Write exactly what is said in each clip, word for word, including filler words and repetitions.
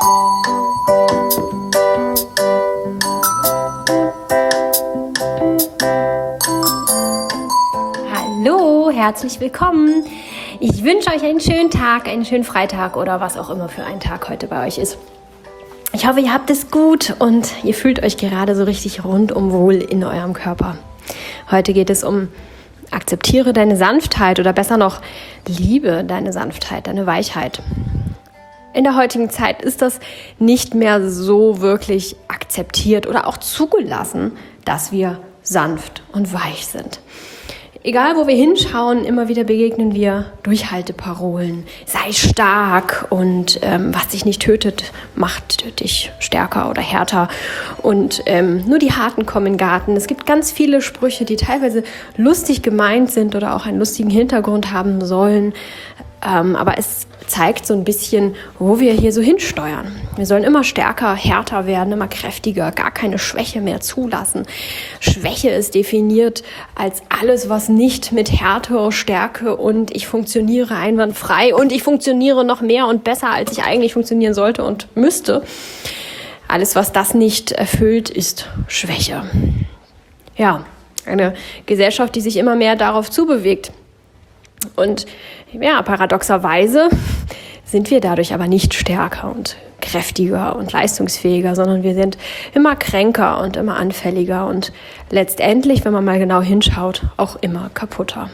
Hallo, herzlich willkommen. Ich wünsche euch einen schönen Tag, einen schönen Freitag oder was auch immer für ein Tag heute bei euch ist. Ich hoffe, ihr habt es gut und ihr fühlt euch gerade so richtig rundum wohl in eurem Körper. Heute geht es um akzeptiere deine Sanftheit oder besser noch liebe deine Sanftheit, deine Weichheit. In der heutigen Zeit ist das nicht mehr so wirklich akzeptiert oder auch zugelassen, dass wir sanft und weich sind. Egal, wo wir hinschauen, immer wieder begegnen wir Durchhalteparolen. Sei stark und ähm, was dich nicht tötet, macht dich stärker oder härter. Und ähm, nur die Harten kommen in den Garten. Es gibt ganz viele Sprüche, die teilweise lustig gemeint sind oder auch einen lustigen Hintergrund haben sollen. Ähm, aber es zeigt so ein bisschen, wo wir hier so hinsteuern. Wir sollen immer stärker, härter werden, immer kräftiger, gar keine Schwäche mehr zulassen. Schwäche ist definiert als alles, was nicht mit Härte, Stärke und ich funktioniere einwandfrei und ich funktioniere noch mehr und besser, als ich eigentlich funktionieren sollte und müsste. Alles, was das nicht erfüllt, ist Schwäche. Ja, eine Gesellschaft, die sich immer mehr darauf zubewegt. Und ja, paradoxerweise sind wir dadurch aber nicht stärker und kräftiger und leistungsfähiger, sondern wir sind immer kränker und immer anfälliger und letztendlich, wenn man mal genau hinschaut, auch immer kaputter.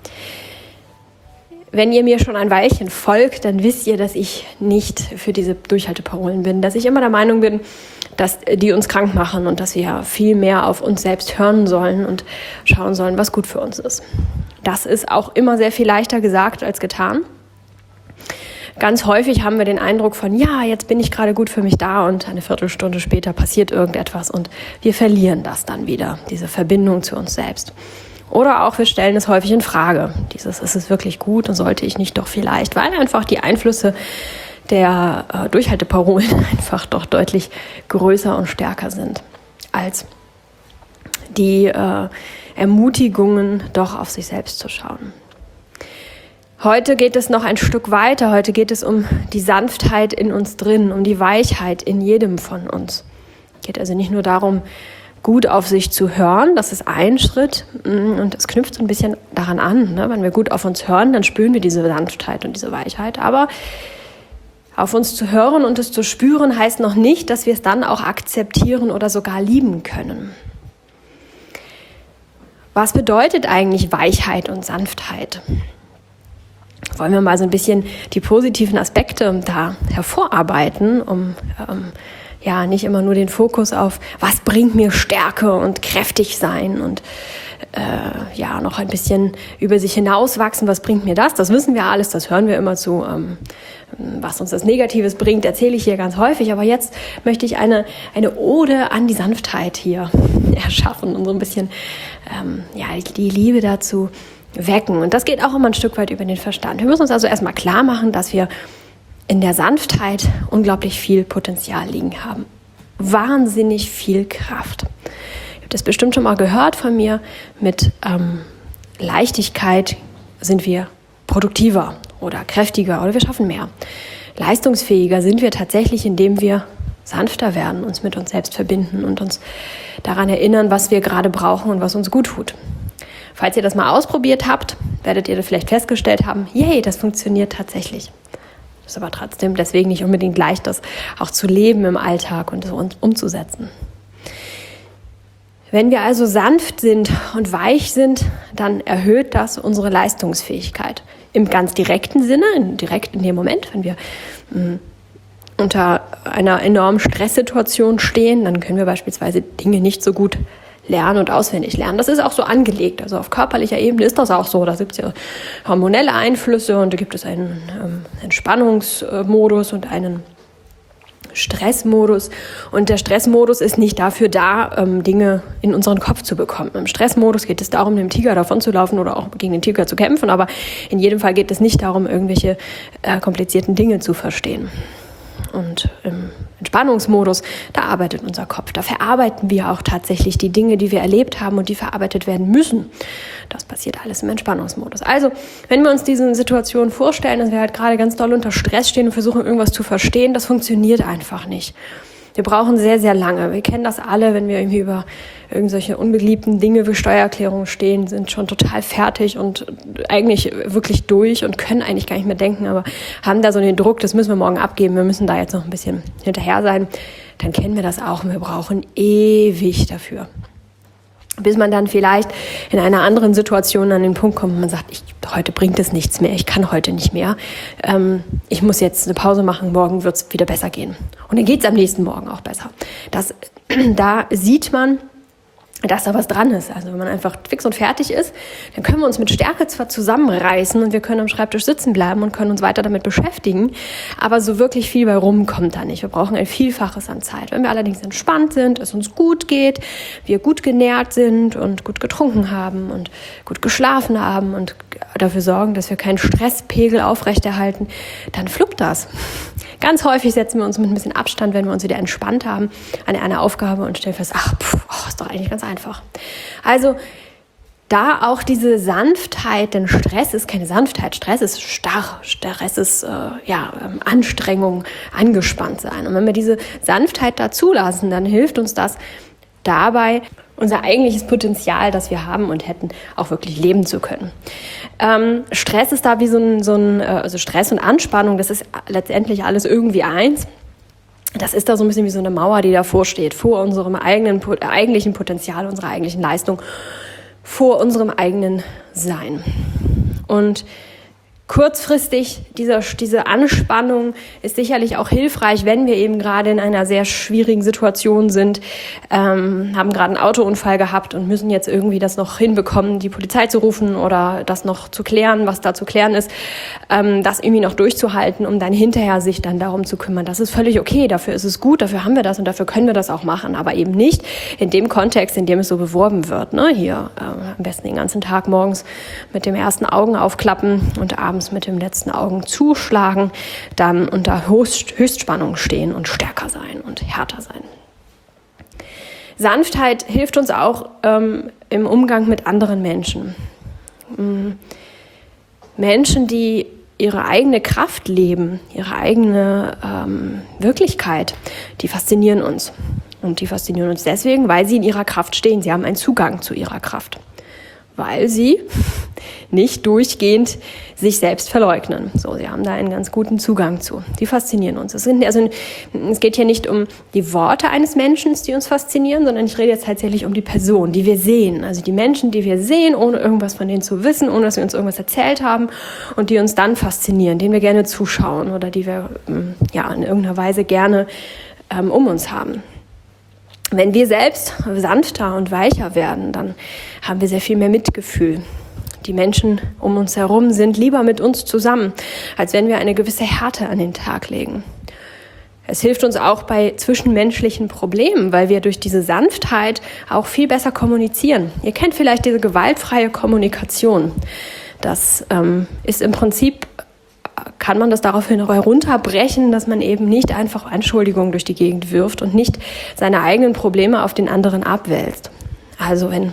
Wenn ihr mir schon ein Weilchen folgt, dann wisst ihr, dass ich nicht für diese Durchhalteparolen bin, dass ich immer der Meinung bin, dass die uns krank machen und dass wir viel mehr auf uns selbst hören sollen und schauen sollen, was gut für uns ist. Das ist auch immer sehr viel leichter gesagt als getan. Ganz häufig haben wir den Eindruck von, ja, jetzt bin ich gerade gut für mich da und eine Viertelstunde später passiert irgendetwas und wir verlieren das dann wieder, diese Verbindung zu uns selbst. Oder auch wir stellen es häufig in Frage, dieses, ist es wirklich gut und sollte ich nicht doch vielleicht, weil einfach die Einflüsse der äh, Durchhalteparolen einfach doch deutlich größer und stärker sind als die äh, Ermutigungen, doch auf sich selbst zu schauen. Heute geht es noch ein Stück weiter. Heute geht es um die Sanftheit in uns drin, um die Weichheit in jedem von uns. Es geht also nicht nur darum, gut auf sich zu hören, das ist ein Schritt und es knüpft so ein bisschen daran an. Ne? Wenn wir gut auf uns hören, dann spüren wir diese Sanftheit und diese Weichheit. Aber auf uns zu hören und es zu spüren, heißt noch nicht, dass wir es dann auch akzeptieren oder sogar lieben können. Was bedeutet eigentlich Weichheit und Sanftheit? Wollen wir mal so ein bisschen die positiven Aspekte da hervorarbeiten, um ähm, ja nicht immer nur den Fokus auf, was bringt mir Stärke und kräftig sein und äh, ja noch ein bisschen über sich hinauswachsen, was bringt mir das? Das wissen wir alles, das hören wir immer zu. Ähm, was uns das Negatives bringt, erzähle ich hier ganz häufig, aber jetzt möchte ich eine, eine Ode an die Sanftheit hier erschaffen und so ein bisschen ähm, ja, die Liebe dazu wecken. Und das geht auch immer ein Stück weit über den Verstand. Wir müssen uns also erstmal klar machen, dass wir in der Sanftheit unglaublich viel Potenzial liegen haben. Wahnsinnig viel Kraft. Ihr habt das bestimmt schon mal gehört von mir. Mit ähm, Leichtigkeit sind wir produktiver oder kräftiger oder wir schaffen mehr. Leistungsfähiger sind wir tatsächlich, indem wir sanfter werden, uns mit uns selbst verbinden und uns daran erinnern, was wir gerade brauchen und was uns gut tut. Falls ihr das mal ausprobiert habt, werdet ihr vielleicht festgestellt haben, yay, das funktioniert tatsächlich. Das ist aber trotzdem deswegen nicht unbedingt leicht, das auch zu leben im Alltag und so umzusetzen. Wenn wir also sanft sind und weich sind, dann erhöht das unsere Leistungsfähigkeit. Im ganz direkten Sinne, direkt in dem Moment, wenn wir mh, unter einer enormen Stresssituation stehen, dann können wir beispielsweise Dinge nicht so gut lernen und auswendig lernen. Das ist auch so angelegt. Also auf körperlicher Ebene ist das auch so. Da gibt es ja hormonelle Einflüsse und da gibt es einen ähm, Entspannungsmodus und einen Stressmodus. Und der Stressmodus ist nicht dafür da, ähm, Dinge in unseren Kopf zu bekommen. Im Stressmodus geht es darum, dem Tiger davonzulaufen oder auch gegen den Tiger zu kämpfen. Aber in jedem Fall geht es nicht darum, irgendwelche äh, komplizierten Dinge zu verstehen. Und im Entspannungsmodus, da arbeitet unser Kopf. Da verarbeiten wir auch tatsächlich die Dinge, die wir erlebt haben und die verarbeitet werden müssen. Das passiert alles im Entspannungsmodus. Also, wenn wir uns diese Situation vorstellen, dass wir halt gerade ganz doll unter Stress stehen und versuchen, irgendwas zu verstehen, das funktioniert einfach nicht. Wir brauchen sehr, sehr lange. Wir kennen das alle, wenn wir irgendwie über irgendwelche unbeliebten Dinge wie Steuererklärungen stehen, sind schon total fertig und eigentlich wirklich durch und können eigentlich gar nicht mehr denken, aber haben da so den Druck, das müssen wir morgen abgeben, wir müssen da jetzt noch ein bisschen hinterher sein. Dann kennen wir das auch und wir brauchen ewig dafür. Bis man dann vielleicht in einer anderen Situation an den Punkt kommt, wo man sagt, ich, heute bringt es nichts mehr, ich kann heute nicht mehr. Ähm, ich muss jetzt eine Pause machen, morgen wird es wieder besser gehen. Und dann geht es am nächsten Morgen auch besser. Das, da sieht man, dass da was dran ist. Also wenn man einfach fix und fertig ist, dann können wir uns mit Stärke zwar zusammenreißen und wir können am Schreibtisch sitzen bleiben und können uns weiter damit beschäftigen, aber so wirklich viel bei rum kommt da nicht. Wir brauchen ein Vielfaches an Zeit. Wenn wir allerdings entspannt sind, es uns gut geht, wir gut genährt sind und gut getrunken haben und gut geschlafen haben und dafür sorgen, dass wir keinen Stresspegel aufrechterhalten, dann fluppt das. Ganz häufig setzen wir uns mit ein bisschen Abstand, wenn wir uns wieder entspannt haben, an eine Aufgabe und stellen fest, ach, pff, oh, ist doch eigentlich ganz einfach. Also da auch diese Sanftheit, denn Stress ist keine Sanftheit, Stress ist starr, Stress ist äh, ja, Anstrengung, angespannt sein. Und wenn wir diese Sanftheit da zulassen, dann hilft uns das dabei, unser eigentliches Potenzial, das wir haben und hätten, auch wirklich leben zu können. Ähm, Stress ist da wie so ein, so ein, also Stress und Anspannung, das ist letztendlich alles irgendwie eins. Das ist da so ein bisschen wie so eine Mauer, die davor steht, vor unserem eigenen, eigentlichen Potenzial, unserer eigentlichen Leistung, vor unserem eigenen Sein. Und kurzfristig, diese, diese Anspannung ist sicherlich auch hilfreich, wenn wir eben gerade in einer sehr schwierigen Situation sind, ähm, haben gerade einen Autounfall gehabt und müssen jetzt irgendwie das noch hinbekommen, die Polizei zu rufen oder das noch zu klären, was da zu klären ist, ähm, das irgendwie noch durchzuhalten, um dann hinterher sich dann darum zu kümmern. Das ist völlig okay, dafür ist es gut, dafür haben wir das und dafür können wir das auch machen, aber eben nicht in dem Kontext, in dem es so beworben wird. Ne? Hier äh, am besten den ganzen Tag morgens mit dem ersten Augen aufklappen und abends mit dem letzten Augen zuschlagen, dann unter Höchst, Höchstspannung stehen und stärker sein und härter sein. Sanftheit hilft uns auch ähm, im Umgang mit anderen Menschen. Ähm, Menschen, die ihre eigene Kraft leben, ihre eigene ähm, Wirklichkeit, die faszinieren uns. Und die faszinieren uns deswegen, weil sie in ihrer Kraft stehen. Sie haben einen Zugang zu ihrer Kraft. Weil sie nicht durchgehend sich selbst verleugnen. So, sie haben da einen ganz guten Zugang zu. Die faszinieren uns. Es, sind, also, es geht hier nicht um die Worte eines Menschen, die uns faszinieren, sondern ich rede jetzt tatsächlich um die Person, die wir sehen. Also die Menschen, die wir sehen, ohne irgendwas von denen zu wissen, ohne dass sie uns irgendwas erzählt haben und die uns dann faszinieren, denen wir gerne zuschauen oder die wir ja, in irgendeiner Weise gerne ähm, um uns haben. Wenn wir selbst sanfter und weicher werden, dann haben wir sehr viel mehr Mitgefühl. Die Menschen um uns herum sind lieber mit uns zusammen, als wenn wir eine gewisse Härte an den Tag legen. Es hilft uns auch bei zwischenmenschlichen Problemen, weil wir durch diese Sanftheit auch viel besser kommunizieren. Ihr kennt vielleicht diese gewaltfreie Kommunikation. Das ähm, ist im Prinzip, kann man das daraufhin herunterbrechen, dass man eben nicht einfach Anschuldigungen durch die Gegend wirft und nicht seine eigenen Probleme auf den anderen abwälzt. Also wenn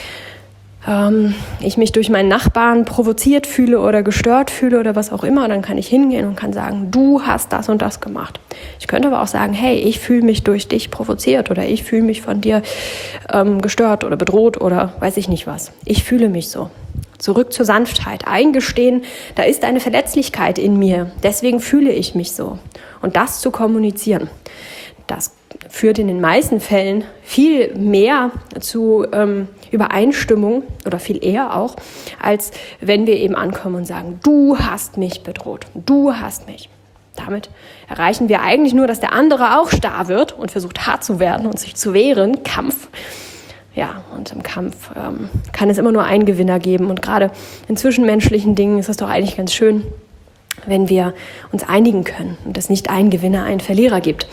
ähm, ich mich durch meinen Nachbarn provoziert fühle oder gestört fühle oder was auch immer, dann kann ich hingehen und kann sagen, du hast das und das gemacht. Ich könnte aber auch sagen, hey, ich fühle mich durch dich provoziert oder ich fühle mich von dir ähm, gestört oder bedroht oder weiß ich nicht was. Ich fühle mich so. Zurück zur Sanftheit. Eingestehen, da ist eine Verletzlichkeit in mir. Deswegen fühle ich mich so. Und das zu kommunizieren, das führt in den meisten Fällen viel mehr zu ähm, Übereinstimmung oder viel eher auch, als wenn wir eben ankommen und sagen, du hast mich bedroht, du hast mich. Damit erreichen wir eigentlich nur, dass der andere auch starr wird und versucht hart zu werden und sich zu wehren, Kampf. Ja, und im Kampf ähm, kann es immer nur einen Gewinner geben. Und gerade in zwischenmenschlichen Dingen ist es doch eigentlich ganz schön, wenn wir uns einigen können und es nicht einen Gewinner, einen Verlierer gibt.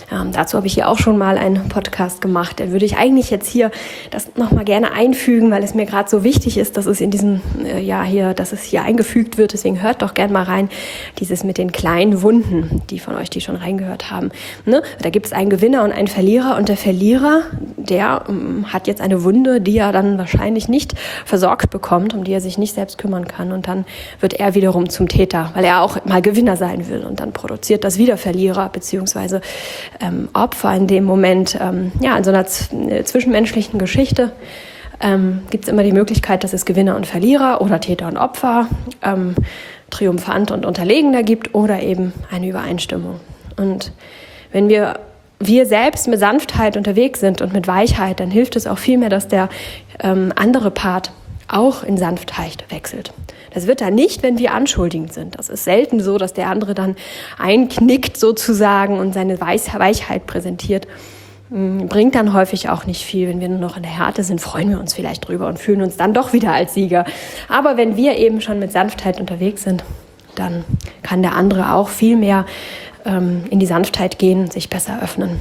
Ähm, dazu habe ich hier auch schon mal einen Podcast gemacht. Da würde ich eigentlich jetzt hier das nochmal gerne einfügen, weil es mir gerade so wichtig ist, dass es in diesem äh, Jahr hier, dass es hier eingefügt wird. Deswegen hört doch gerne mal rein, dieses mit den kleinen Wunden, die von euch, die schon reingehört haben. Ne? Da gibt es einen Gewinner und einen Verlierer und der Verlierer, der ähm, hat jetzt eine Wunde, die er dann wahrscheinlich nicht versorgt bekommt, um die er sich nicht selbst kümmern kann. Und dann wird er wiederum zum Täter, weil er auch mal Gewinner sein will. Und dann produziert das wieder Verlierer beziehungsweise ähm, Opfer in dem Moment. Ähm, ja, in so einer z- zwischenmenschlichen Geschichte ähm, gibt es immer die Möglichkeit, dass es Gewinner und Verlierer oder Täter und Opfer, ähm, Triumphant und Unterlegener gibt oder eben eine Übereinstimmung. Und wenn wir wir selbst mit Sanftheit unterwegs sind und mit Weichheit, dann hilft es auch vielmehr, dass der ähm, andere Part auch in Sanftheit wechselt. Das wird dann nicht, wenn wir anschuldigend sind. Das ist selten so, dass der andere dann einknickt sozusagen und seine Weichheit präsentiert. Bringt dann häufig auch nicht viel. Wenn wir nur noch in der Härte sind, freuen wir uns vielleicht drüber und fühlen uns dann doch wieder als Sieger. Aber wenn wir eben schon mit Sanftheit unterwegs sind, dann kann der andere auch viel mehr ähm, in die Sanftheit gehen, sich besser öffnen.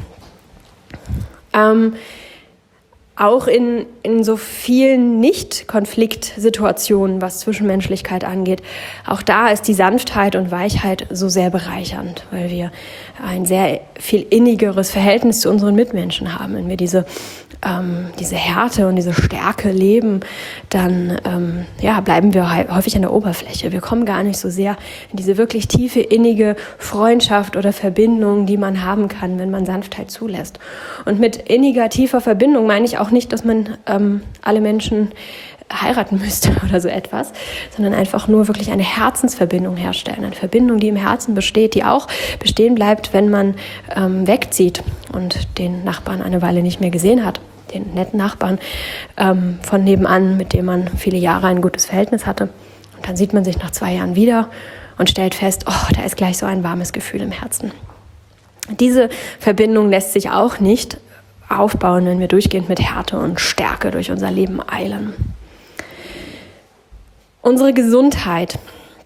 Ähm, Auch in, in so vielen Nicht-Konfliktsituationen, was Zwischenmenschlichkeit angeht, auch da ist die Sanftheit und Weichheit so sehr bereichernd, weil wir ein sehr viel innigeres Verhältnis zu unseren Mitmenschen haben. Wenn wir diese, ähm, diese Härte und diese Stärke leben, dann ähm, ja, bleiben wir häufig an der Oberfläche. Wir kommen gar nicht so sehr in diese wirklich tiefe, innige Freundschaft oder Verbindung, die man haben kann, wenn man Sanftheit zulässt. Und mit inniger, tiefer Verbindung meine ich auch nicht, dass man ähm, alle Menschen heiraten müsste oder so etwas, sondern einfach nur wirklich eine Herzensverbindung herstellen. Eine Verbindung, die im Herzen besteht, die auch bestehen bleibt, wenn man ähm, wegzieht und den Nachbarn eine Weile nicht mehr gesehen hat. Den netten Nachbarn ähm, von nebenan, mit dem man viele Jahre ein gutes Verhältnis hatte. Und dann sieht man sich nach zwei Jahren wieder und stellt fest, oh, da ist gleich so ein warmes Gefühl im Herzen. Diese Verbindung lässt sich auch nicht aufbauen, wenn wir durchgehend mit Härte und Stärke durch unser Leben eilen. Unsere Gesundheit,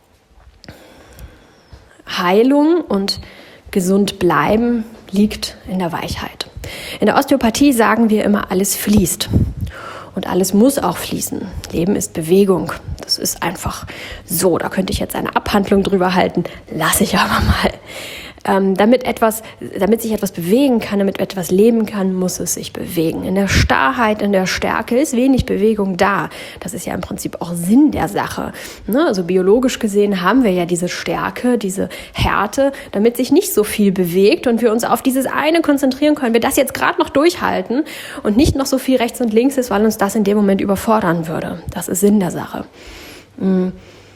Heilung und gesund bleiben liegt in der Weichheit. In der Osteopathie sagen wir immer, alles fließt. Und alles muss auch fließen. Leben ist Bewegung. Das ist einfach so. Da könnte ich jetzt eine Abhandlung drüber halten. Lasse ich aber mal. Ähm, damit etwas, damit sich etwas bewegen kann, damit etwas leben kann, muss es sich bewegen. In der Starrheit, in der Stärke ist wenig Bewegung da. Das ist ja im Prinzip auch Sinn der Sache. Ne? Also biologisch gesehen haben wir ja diese Stärke, diese Härte, damit sich nicht so viel bewegt und wir uns auf dieses eine konzentrieren können. Wir das jetzt gerade noch durchhalten und nicht noch so viel rechts und links ist, weil uns das in dem Moment überfordern würde. Das ist Sinn der Sache. Mhm.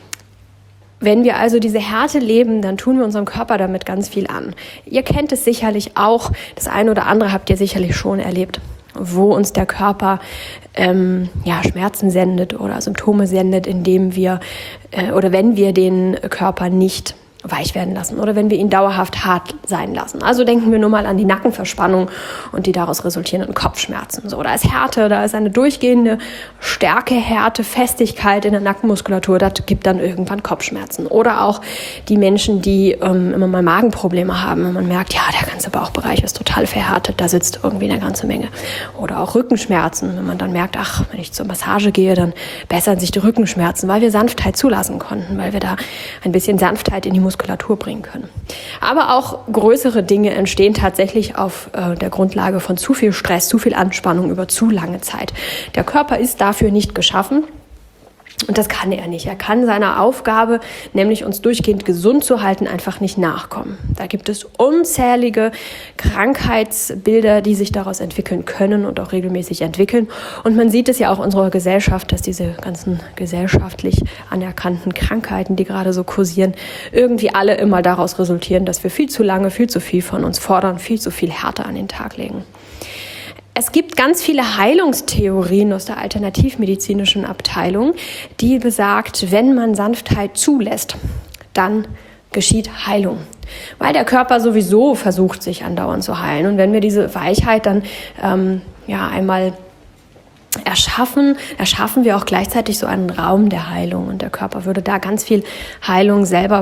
Wenn wir also diese Härte leben, dann tun wir unserem Körper damit ganz viel an. Ihr kennt es sicherlich auch, das eine oder andere habt ihr sicherlich schon erlebt, wo uns der Körper ähm, ja, Schmerzen sendet oder Symptome sendet, indem wir äh, oder wenn wir den Körper nicht weich werden lassen oder wenn wir ihn dauerhaft hart sein lassen. Also denken wir nur mal an die Nackenverspannung und die daraus resultierenden Kopfschmerzen. So, da ist Härte, da ist eine durchgehende Stärke, Härte, Festigkeit in der Nackenmuskulatur. Das gibt dann irgendwann Kopfschmerzen. Oder auch die Menschen, die ähm, immer mal Magenprobleme haben. Und man merkt, ja, der ganze Bauchbereich ist total verhärtet, da sitzt irgendwie eine ganze Menge. Oder auch Rückenschmerzen, wenn man dann merkt, ach, wenn ich zur Massage gehe, dann bessern sich die Rückenschmerzen, weil wir Sanftheit zulassen konnten, weil wir da ein bisschen Sanftheit in die Muskulatur bringen können. Aber auch größere Dinge entstehen tatsächlich auf äh, der Grundlage von zu viel Stress, zu viel Anspannung über zu lange Zeit. Der Körper ist dafür nicht geschaffen. Und das kann er nicht. Er kann seiner Aufgabe, nämlich uns durchgehend gesund zu halten, einfach nicht nachkommen. Da gibt es unzählige Krankheitsbilder, die sich daraus entwickeln können und auch regelmäßig entwickeln. Und man sieht es ja auch in unserer Gesellschaft, dass diese ganzen gesellschaftlich anerkannten Krankheiten, die gerade so kursieren, irgendwie alle immer daraus resultieren, dass wir viel zu lange, viel zu viel von uns fordern, viel zu viel Härte an den Tag legen. Es gibt ganz viele Heilungstheorien aus der alternativmedizinischen Abteilung, die besagt, wenn man Sanftheit zulässt, dann geschieht Heilung. Weil der Körper sowieso versucht, sich andauernd zu heilen. Und wenn wir diese Weichheit dann ähm, ja einmal erschaffen, erschaffen wir auch gleichzeitig so einen Raum der Heilung. Und der Körper würde da ganz viel Heilung selber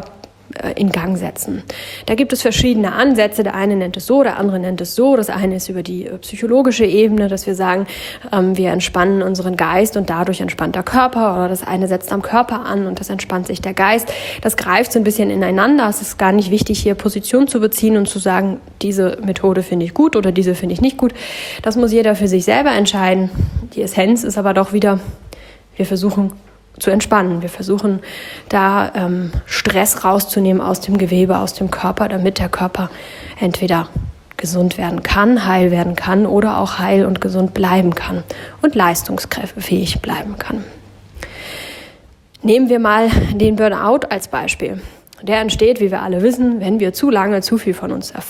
äh, in Gang setzen. Da gibt es verschiedene Ansätze. Der eine nennt es so, der andere nennt es so. Das eine ist über die äh, psychologische Ebene, dass wir sagen, ähm, wir entspannen unseren Geist und dadurch entspannt der Körper. Oder das eine setzt am Körper an und das entspannt sich der Geist. Das greift so ein bisschen ineinander. Es ist gar nicht wichtig, hier Position zu beziehen und zu sagen, diese Methode finde ich gut oder diese finde ich nicht gut. Das muss jeder für sich selber entscheiden. Die Essenz ist aber doch wieder, wir versuchen zu entspannen. Wir versuchen da ähm, Stress rauszunehmen aus dem Gewebe, aus dem Körper, damit der Körper entweder gesund werden kann, heil werden kann oder auch heil und gesund bleiben kann und leistungsfähig bleiben kann. Nehmen wir mal den Burnout als Beispiel. Der entsteht, wie wir alle wissen, wenn wir zu lange zu viel von uns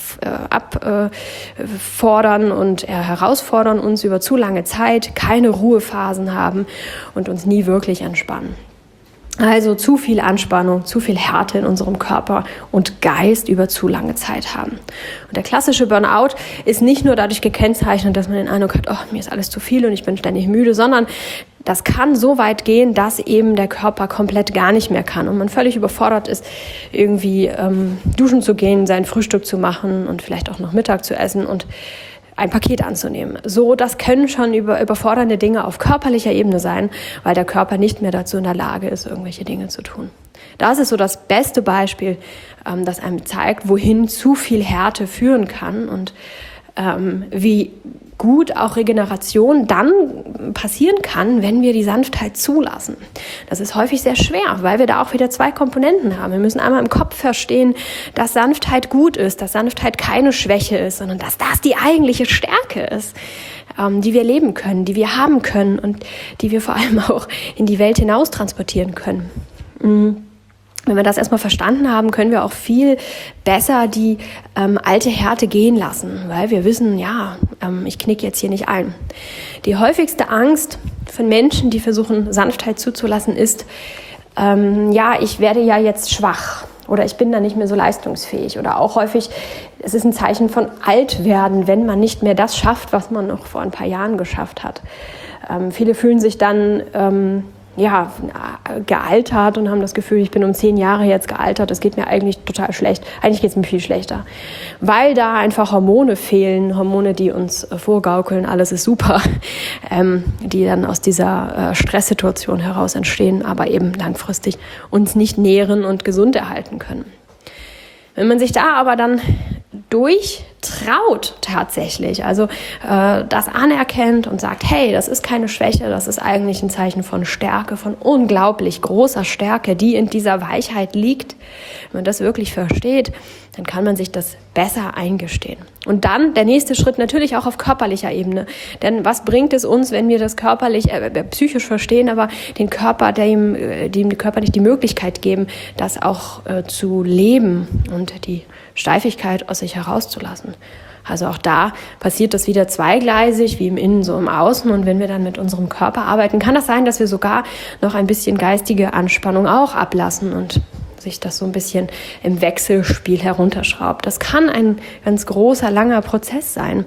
abfordern und herausfordern uns über zu lange Zeit, keine Ruhephasen haben und uns nie wirklich entspannen. Also zu viel Anspannung, zu viel Härte in unserem Körper und Geist über zu lange Zeit haben. Und der klassische Burnout ist nicht nur dadurch gekennzeichnet, dass man den Eindruck hat, oh, mir ist alles zu viel und ich bin ständig müde, sondern das kann so weit gehen, dass eben der Körper komplett gar nicht mehr kann und man völlig überfordert ist, irgendwie ähm, duschen zu gehen, sein Frühstück zu machen und vielleicht auch noch Mittag zu essen und ein Paket anzunehmen. So, das können schon über, überfordernde Dinge auf körperlicher Ebene sein, weil der Körper nicht mehr dazu in der Lage ist, irgendwelche Dinge zu tun. Das ist so das beste Beispiel, ähm, das einem zeigt, wohin zu viel Härte führen kann und ähm, wie gut auch Regeneration dann passieren kann, wenn wir die Sanftheit zulassen. Das ist häufig sehr schwer, weil wir da auch wieder zwei Komponenten haben. Wir müssen einmal im Kopf verstehen, dass Sanftheit gut ist, dass Sanftheit keine Schwäche ist, sondern dass das die eigentliche Stärke ist, ähm, die wir leben können, die wir haben können und die wir vor allem auch in die Welt hinaus transportieren können. Mhm. Wenn wir das erstmal verstanden haben, können wir auch viel besser die ähm, alte Härte gehen lassen, weil wir wissen, ja, ähm, ich knicke jetzt hier nicht ein. Die häufigste Angst von Menschen, die versuchen, Sanftheit zuzulassen, ist, ähm, ja, ich werde ja jetzt schwach oder ich bin dann nicht mehr so leistungsfähig. Oder auch häufig, es ist ein Zeichen von Altwerden, wenn man nicht mehr das schafft, was man noch vor ein paar Jahren geschafft hat. Ähm, viele fühlen sich dann ähm, ja, gealtert und haben das Gefühl, ich bin um zehn Jahre jetzt gealtert, es geht mir eigentlich total schlecht. Eigentlich geht es mir viel schlechter, weil da einfach Hormone fehlen, Hormone, die uns vorgaukeln, alles ist super, ähm, die dann aus dieser äh, Stresssituation heraus entstehen, aber eben langfristig uns nicht nähren und gesund erhalten können. Wenn man sich da aber dann durchtraut tatsächlich, also äh, das anerkennt und sagt, hey, das ist keine Schwäche, das ist eigentlich ein Zeichen von Stärke, von unglaublich großer Stärke, die in dieser Weichheit liegt. Wenn man das wirklich versteht, dann kann man sich das besser eingestehen. Und dann der nächste Schritt natürlich auch auf körperlicher Ebene. Denn was bringt es uns, wenn wir das körperlich, äh, psychisch verstehen, aber den Körper, dem, dem Körper nicht die Möglichkeit geben, das auch äh, zu leben und die Steifigkeit aus sich herauszulassen. Also auch da passiert das wieder zweigleisig, wie im Innen so im Außen. Und wenn wir dann mit unserem Körper arbeiten, kann das sein, dass wir sogar noch ein bisschen geistige Anspannung auch ablassen und sich das so ein bisschen im Wechselspiel herunterschraubt. Das kann ein ganz großer, langer Prozess sein,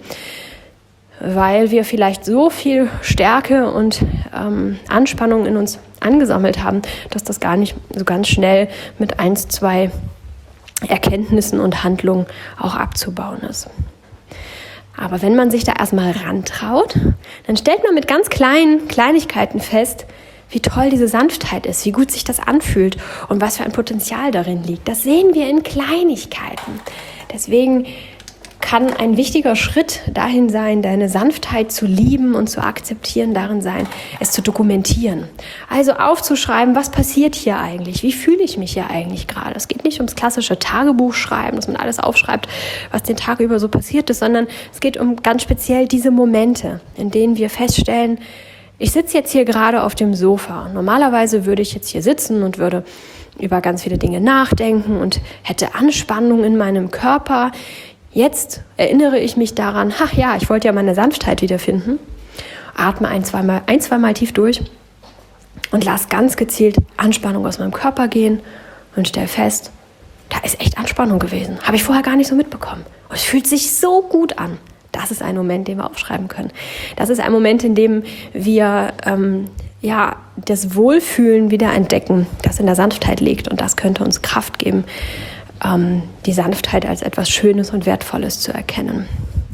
weil wir vielleicht so viel Stärke und ähm, Anspannung in uns angesammelt haben, dass das gar nicht so ganz schnell mit eins, zwei Erkenntnissen und Handlungen auch abzubauen ist. Aber wenn man sich da erstmal rantraut, dann stellt man mit ganz kleinen Kleinigkeiten fest, wie toll diese Sanftheit ist, wie gut sich das anfühlt und was für ein Potenzial darin liegt. Das sehen wir in Kleinigkeiten. Deswegen kann ein wichtiger Schritt dahin sein, deine Sanftheit zu lieben und zu akzeptieren, darin sein, es zu dokumentieren. Also aufzuschreiben, was passiert hier eigentlich? Wie fühle ich mich hier eigentlich gerade? Es geht nicht ums klassische Tagebuchschreiben, dass man alles aufschreibt, was den Tag über so passiert ist, sondern es geht um ganz speziell diese Momente, in denen wir feststellen, ich sitze jetzt hier gerade auf dem Sofa. Normalerweise würde ich jetzt hier sitzen und würde über ganz viele Dinge nachdenken und hätte Anspannung in meinem Körper. Jetzt erinnere ich mich daran, ach ja, ich wollte ja meine Sanftheit wiederfinden. Atme ein, zweimal, ein, zweimal tief durch und lass ganz gezielt Anspannung aus meinem Körper gehen und stell fest, da ist echt Anspannung gewesen. Habe ich vorher gar nicht so mitbekommen. Und es fühlt sich so gut an. Das ist ein Moment, den wir aufschreiben können. Das ist ein Moment, in dem wir ähm, ja, das Wohlfühlen wieder entdecken, das in der Sanftheit liegt. Und das könnte uns Kraft geben, ähm, die Sanftheit als etwas Schönes und Wertvolles zu erkennen.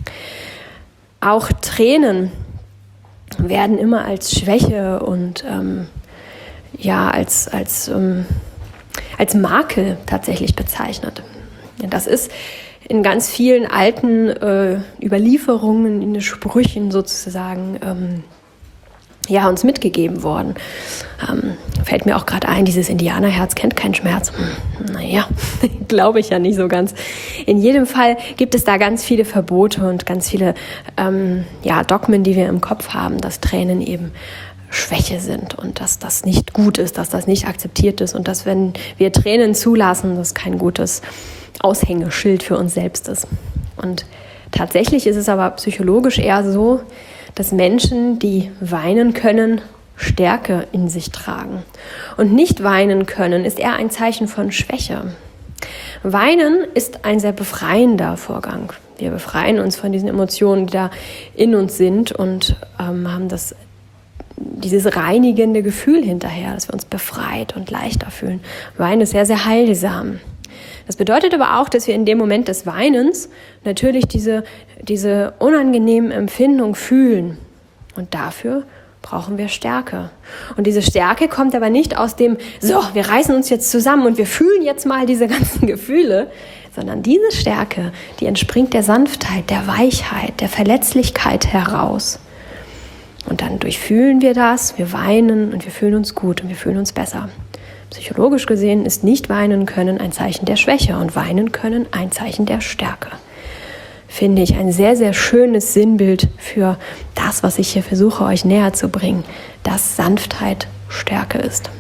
Auch Tränen werden immer als Schwäche und ähm, ja, als, als, ähm, als Makel tatsächlich bezeichnet. Das ist in ganz vielen alten äh, Überlieferungen, in den Sprüchen sozusagen, ähm, ja, uns mitgegeben worden. Ähm, fällt mir auch gerade ein, dieses Indianerherz kennt keinen Schmerz. Hm, naja, glaube ich ja nicht so ganz. In jedem Fall gibt es da ganz viele Verbote und ganz viele ähm, ja, Dogmen, die wir im Kopf haben, dass Tränen eben Schwäche sind und dass das nicht gut ist, dass das nicht akzeptiert ist und dass, wenn wir Tränen zulassen, das kein gutes Aushängeschild für uns selbst ist. Und tatsächlich ist es aber psychologisch eher so, dass Menschen, die weinen können, Stärke in sich tragen. Und nicht weinen können ist eher ein Zeichen von Schwäche. Weinen ist ein sehr befreiender Vorgang. Wir befreien uns von diesen Emotionen, die da in uns sind und ähm, haben das, dieses reinigende Gefühl hinterher, dass wir uns befreit und leichter fühlen. Weinen ist sehr, sehr heilsam. Das bedeutet aber auch, dass wir in dem Moment des Weinens natürlich diese, diese unangenehmen Empfindungen fühlen. Und dafür brauchen wir Stärke. Und diese Stärke kommt aber nicht aus dem, so, wir reißen uns jetzt zusammen und wir fühlen jetzt mal diese ganzen Gefühle, sondern diese Stärke, die entspringt der Sanftheit, der Weichheit, der Verletzlichkeit heraus. Und dann durchfühlen wir das, wir weinen und wir fühlen uns gut und wir fühlen uns besser. Psychologisch gesehen ist nicht weinen können ein Zeichen der Schwäche und weinen können ein Zeichen der Stärke. Finde ich ein sehr, sehr schönes Sinnbild für das, was ich hier versuche, euch näher zu bringen, dass Sanftheit Stärke ist.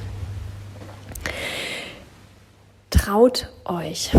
Traut euch.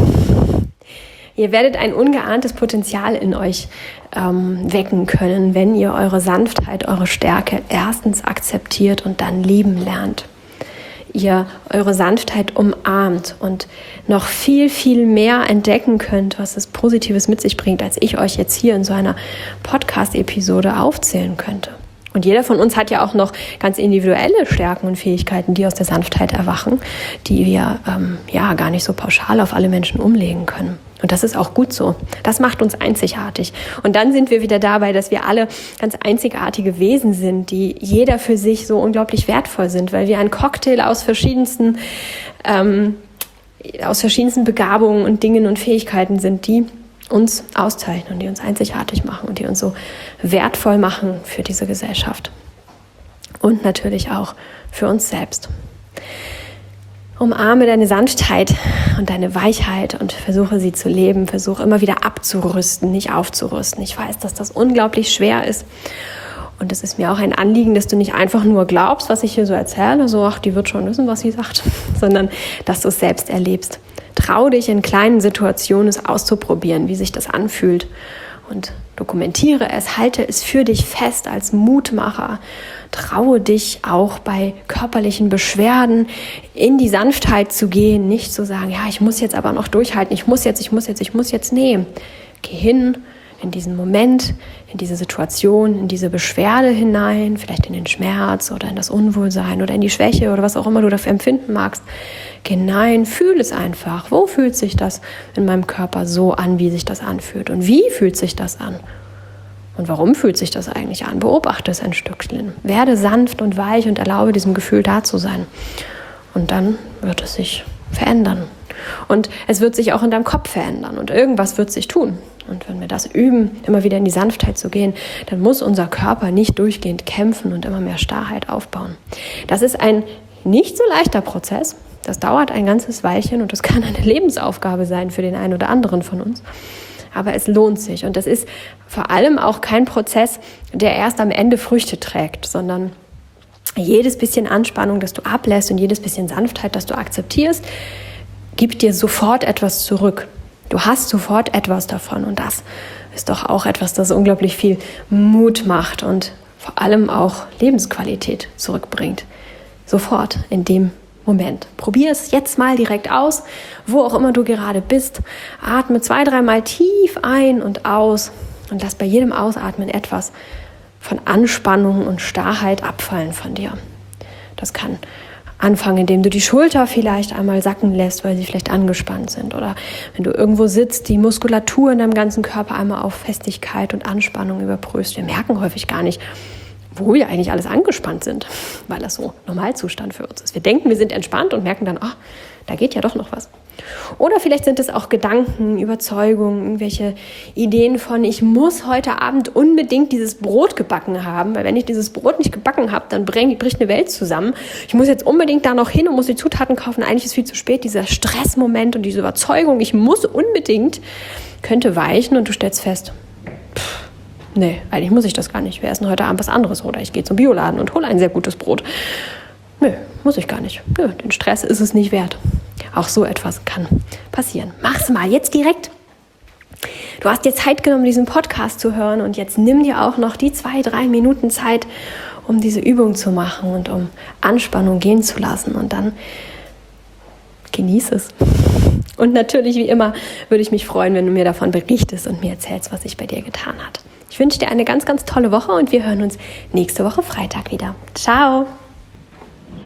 Ihr werdet ein ungeahntes Potenzial in euch ähm, wecken können, wenn ihr eure Sanftheit, eure Stärke erstens akzeptiert und dann lieben lernt. Ihr eure Sanftheit umarmt und noch viel, viel mehr entdecken könnt, was es Positives mit sich bringt, als ich euch jetzt hier in so einer Podcast-Episode aufzählen könnte. Und jeder von uns hat ja auch noch ganz individuelle Stärken und Fähigkeiten, die aus der Sanftheit erwachen, die wir ähm, ja gar nicht so pauschal auf alle Menschen umlegen können. Und das ist auch gut so. Das macht uns einzigartig. Und dann sind wir wieder dabei, dass wir alle ganz einzigartige Wesen sind, die jeder für sich so unglaublich wertvoll sind, weil wir ein Cocktail aus verschiedensten, ähm, aus verschiedensten Begabungen und Dingen und Fähigkeiten sind, die uns auszeichnen und die uns einzigartig machen und die uns so wertvoll machen für diese Gesellschaft. Und natürlich auch für uns selbst. Umarme deine Sanftheit und deine Weichheit und versuche sie zu leben. Versuche immer wieder abzurüsten, nicht aufzurüsten. Ich weiß, dass das unglaublich schwer ist. Und es ist mir auch ein Anliegen, dass du nicht einfach nur glaubst, was ich hier so erzähle, so, ach, die wird schon wissen, was sie sagt, sondern dass du es selbst erlebst. Trau dich in kleinen Situationen, es auszuprobieren, wie sich das anfühlt. Und dokumentiere es, halte es für dich fest als Mutmacher. Traue dich auch bei körperlichen Beschwerden in die Sanftheit zu gehen, nicht zu sagen, ja, ich muss jetzt aber noch durchhalten, ich muss jetzt, ich muss jetzt, ich muss jetzt. Nee, geh hin in diesen Moment, in diese Situation, in diese Beschwerde hinein, vielleicht in den Schmerz oder in das Unwohlsein oder in die Schwäche oder was auch immer du dafür empfinden magst. Geh hinein, fühl es einfach. Wo fühlt sich das in meinem Körper so an, wie sich das anfühlt? Und wie fühlt sich das an? Und warum fühlt sich das eigentlich an? Beobachte es ein Stückchen. Werde sanft und weich und erlaube diesem Gefühl da zu sein. Und dann wird es sich verändern. Und es wird sich auch in deinem Kopf verändern und irgendwas wird sich tun. Und wenn wir das üben, immer wieder in die Sanftheit zu gehen, dann muss unser Körper nicht durchgehend kämpfen und immer mehr Starrheit aufbauen. Das ist ein nicht so leichter Prozess. Das dauert ein ganzes Weilchen und das kann eine Lebensaufgabe sein für den einen oder anderen von uns. Aber es lohnt sich. Und das ist vor allem auch kein Prozess, der erst am Ende Früchte trägt, sondern jedes bisschen Anspannung, das du ablässt und jedes bisschen Sanftheit, das du akzeptierst, gibt dir sofort etwas zurück. Du hast sofort etwas davon und das ist doch auch etwas, das unglaublich viel Mut macht und vor allem auch Lebensqualität zurückbringt. Sofort in dem Moment. Probier es jetzt mal direkt aus, wo auch immer du gerade bist. Atme zwei, dreimal tief ein und aus und lass bei jedem Ausatmen etwas von Anspannung und Starrheit abfallen von dir. Das kann anfangen, indem du die Schulter vielleicht einmal sacken lässt, weil sie vielleicht angespannt sind. Oder wenn du irgendwo sitzt, die Muskulatur in deinem ganzen Körper einmal auf Festigkeit und Anspannung überprüfst. Wir merken häufig gar nicht, wo wir eigentlich alles angespannt sind, weil das so Normalzustand für uns ist. Wir denken, wir sind entspannt und merken dann, ach, da geht ja doch noch was. Oder vielleicht sind es auch Gedanken, Überzeugungen, irgendwelche Ideen von, ich muss heute Abend unbedingt dieses Brot gebacken haben, weil wenn ich dieses Brot nicht gebacken habe, dann bricht eine Welt zusammen. Ich muss jetzt unbedingt da noch hin und muss die Zutaten kaufen. Eigentlich ist viel zu spät. Dieser Stressmoment und diese Überzeugung, ich muss unbedingt, könnte weichen und du stellst fest, pff, nee, eigentlich muss ich das gar nicht. Wir essen heute Abend was anderes oder ich gehe zum Bioladen und hole ein sehr gutes Brot. Nö, muss ich gar nicht. Nö, den Stress ist es nicht wert. Auch so etwas kann passieren. Mach's mal jetzt direkt. Du hast dir Zeit genommen, diesen Podcast zu hören und jetzt nimm dir auch noch die zwei, drei Minuten Zeit, um diese Übung zu machen und um Anspannung gehen zu lassen und dann genieß es. Und natürlich, wie immer, würde ich mich freuen, wenn du mir davon berichtest und mir erzählst, was sich bei dir getan hat. Ich wünsche dir eine ganz, ganz tolle Woche und wir hören uns nächste Woche Freitag wieder. Ciao!